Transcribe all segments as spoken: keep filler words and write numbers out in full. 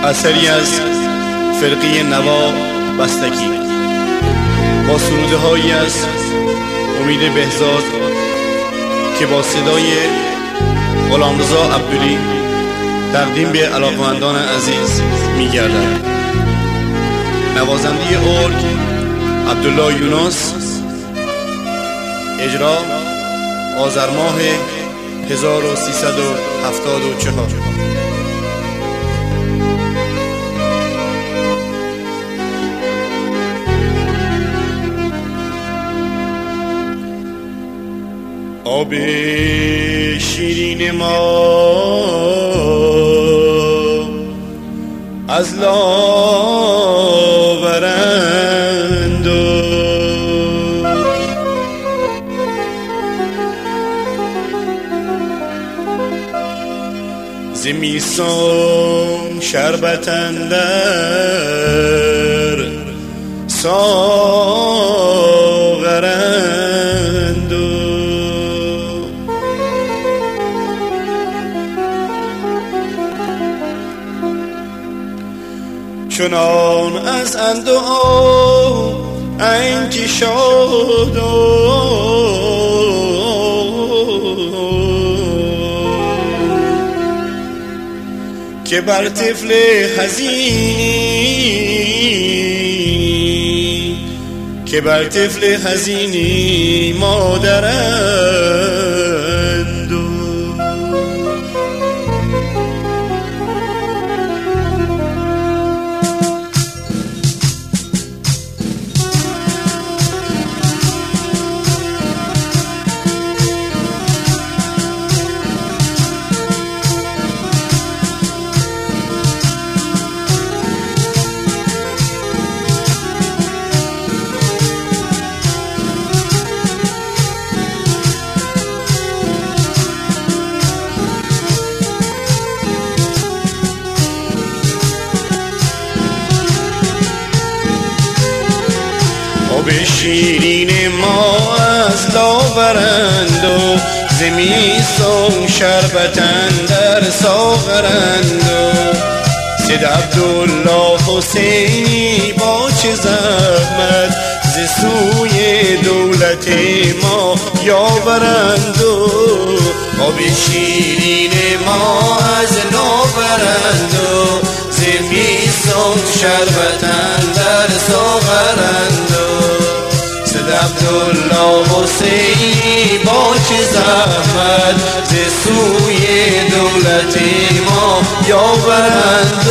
اثری از فرقه نوا بستگی با سروده هایی از امید بهزاد که با صدای غلامرضا عبدلی تقدیم به علاقمندان عزیز می گردد. نوازنده ارگ عبدالله یونس، اجرا آذر ماه هزار و سیصد و هفتاد و چهار. آب شیرین ما از لاورند و زمیستان شربت اندر ساغرند و چنان از اندوه انگی شاد که بر طفل حزینی که بر طفل حزینی مادرند و آب شیرین ما از لاورند و زمیستان شربت اندر ساغرند و سید عبدالله حسینی با چه زحمت ز سوی دولت ما یاورند و آب شیرین ما از لاورند و زمیستان شربت اندر ساغرند و عبدالله حسینی با چه زحمت ز سوی دولت ما یاورند و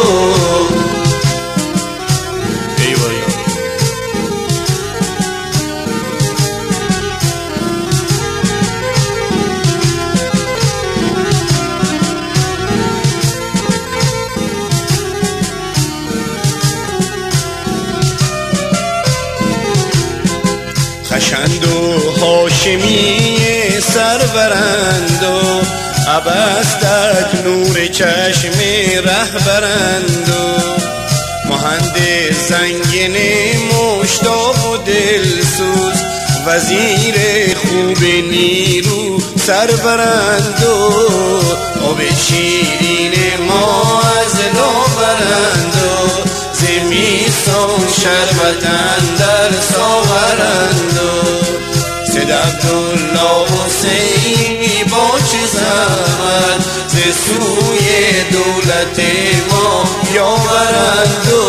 خشند و هاشمی سرورند و عبستک نور چشم رهبرند و مهند زنگین مشتاق و دلسوز وزیر خوب نیرو سربرند و آب شیرین ما از لاورند و زمیستان شربت اندر ساغرند و سید عبدالله حسینی با چه زحمت ز سوی دولت ما یاورند و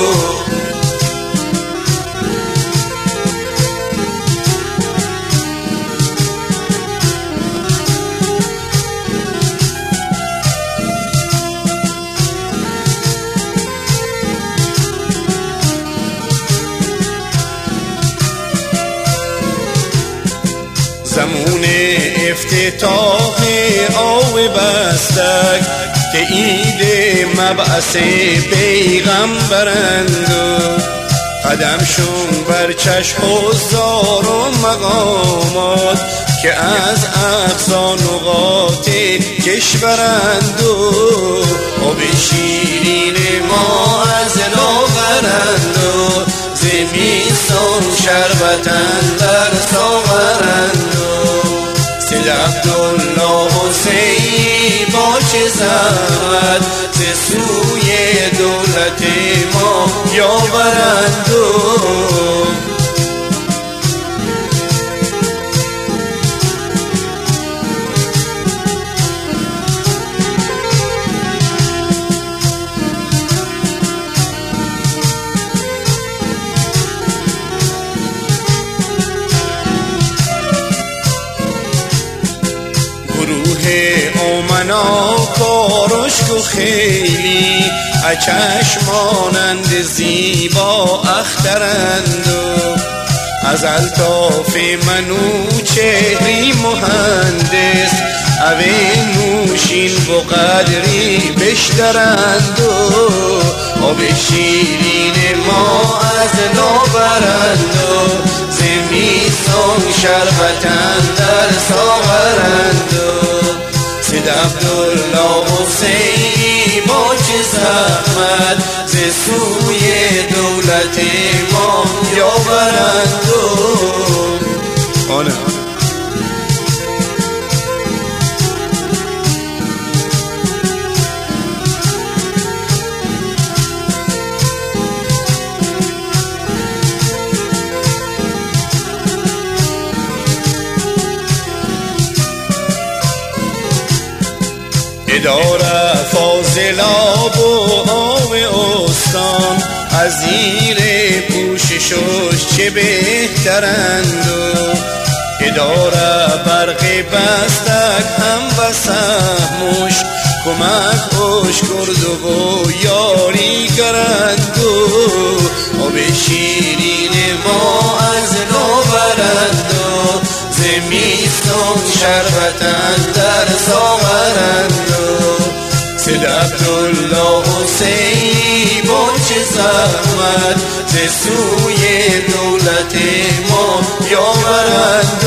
زمون افتتاح آب بستک که عید مبعث پیغمبرند و قدمشون بر چشم و زار و مقامات که از اقصا نقاط کشورند و آب شیرین ما از لاورند و زمیستان شربت اندر ساغرند و سید عبدالله حسینی با چه زحمت ز سوی دولت ما بیاورند و امنا کارشک و خیلی چشمانند زیبا اخترند و از الطاف منو چهری مهندس اوه نوشین و قدری بشترند و آب شیرین ما از نابرند و زمیستان شربتن در ساغرند و سید عبدالله حسینی با چه زحمت ز سوی دولت ما بیاورند و آنه اداره فاضلاب و آب استان از زیر پوششش چه بهترند و اداره برق بستک هم و سهمش کمک اش کرد و یاری گرند و آب شیرین ما از نابرند و زمیستان شربتن در ساغرند سید عبدالله حسینی با چه زحمت ز سوی دولت ما بیاورند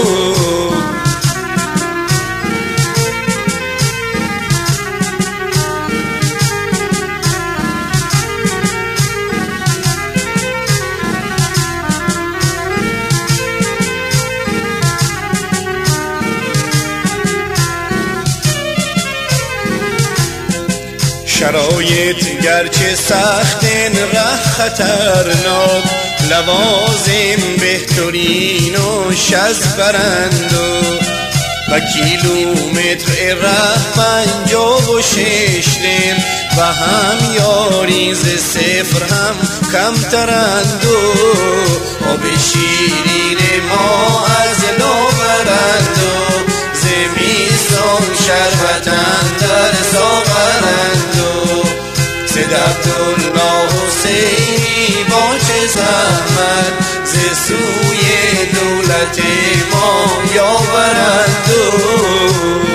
شرایط گرچه سخت ره خطرناک لوازم بهترین و شز برند و کیلومتر ره پنجاه و شش دن و هم یاری ز صفر هم کمترند و آب شیرین ما از نابرند و زمیستان شربتن در ساغرند و سید عبدالله حسینی با چه زحمت ز سوی دولت ما بیاورند و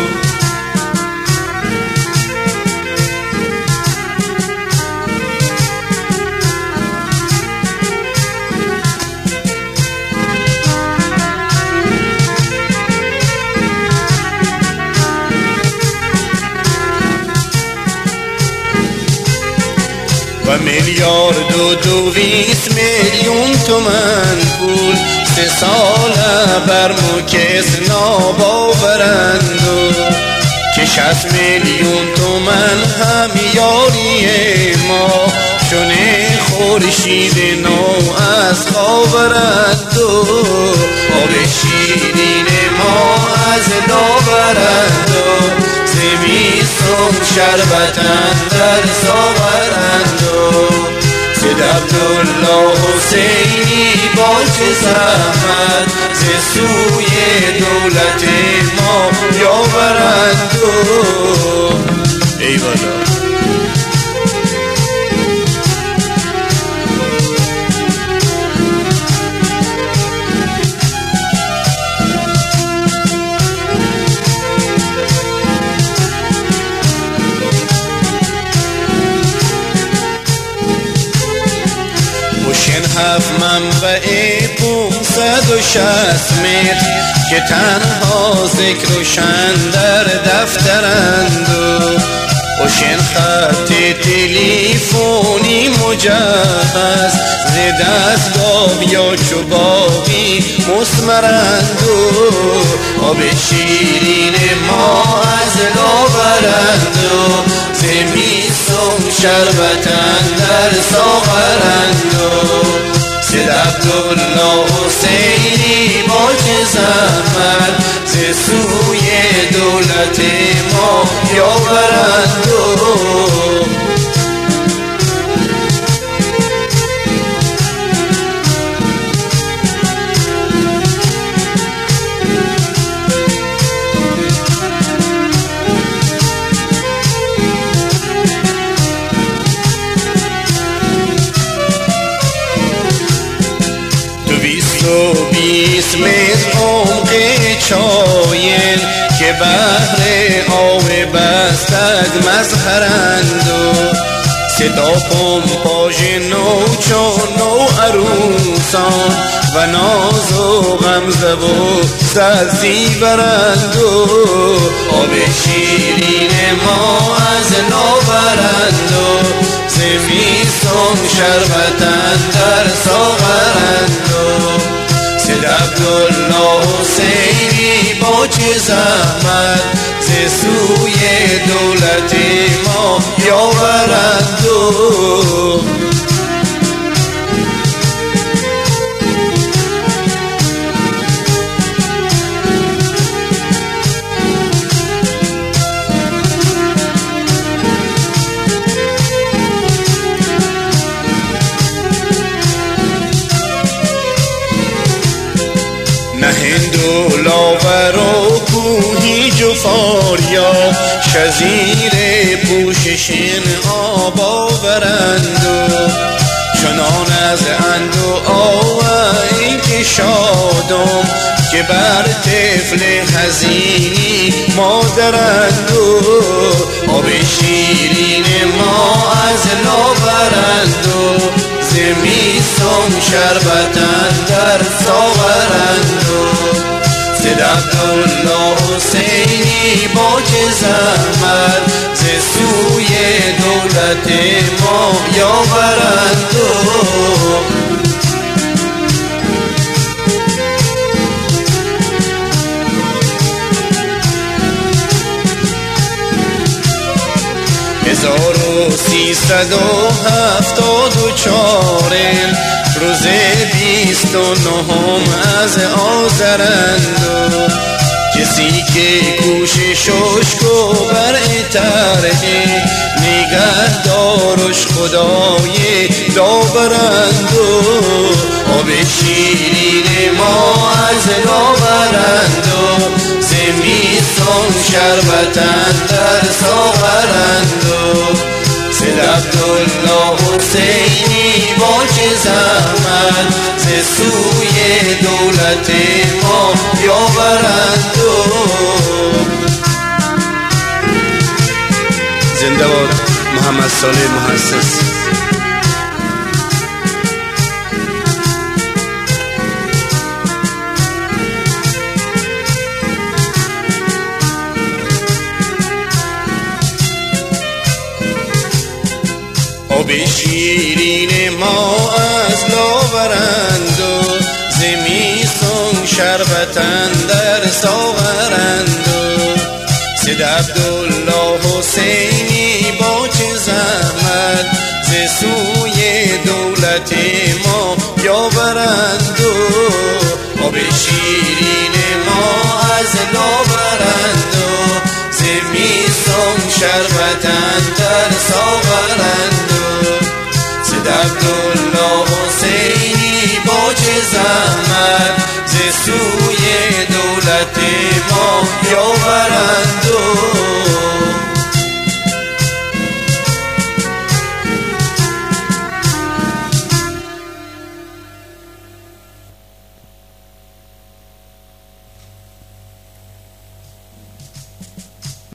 و میلیارد و دویست میلیون تومن پول سه ساله بر مکس ناباورند که شصت میلیون تومن هم یاری ما چونه خورشید نو از خاورند و آب شیرین ما از نابرند و زمیستان شربتن در ساغرند و سید عبدالله حسینی با چه زحمت ز سوی دولت ما بیاورند و ای والا هفت منبع پونصد و شصت متر که تنها ذکر و شن در دفترند و اوشن خط تلیفونی مجهز ز دستگاه یا چوباقی مسمرند و آب شیرین ما از نابرند و زمیستان شربتن در ساغرند سید عبدالله حسینی با چه زحمت ز سوی دولت ما بیاورند و بیست متر عمق چاین که بحر آب بستگ مظهرند صدا پمپاژ نو چون نو عروسان و ناز و غمزه و سازی برند آب شیرین ما از نو برند زمیستون شربتن در ساغرند سید عبدالله حسینی با چه زحمت ز سوی دولت ما بیاورند نه هندو لاور و کوهی جفاریا شزیر پوششین آب آورند چنان از اندو آوین که شادم که بر طفل حزینی مادرند آب شیرین ما از لاورند زمیستون شربتن در ساغرند سید عبدالله حسینی با چه زحمت ز سوی دولت ما بیاورند هزار و سیصد و هفتاد و چهار روز بیست و نهم از آذرند کسی که کوششش کو بر طرح نگه دارش خدای داورند آب شیرین ما از لاورند زمیستون شربتن در ساغرند سید عبدالله حسینی با چه زحمت ز سوی دولت ما بیاورند زنده باد محمد صالح محسس. آب شیرین ما از لاورند زمیستون شربتن در ساغرند سید عبدالله حسینی با چه زحمت ز سوی دولت ما بیاورند آب شیرین ما از لاورند زمیستون شربتن در ساغرند سید عبدالله حسینی با چه زحمت ز سوی دولت ما بیاورند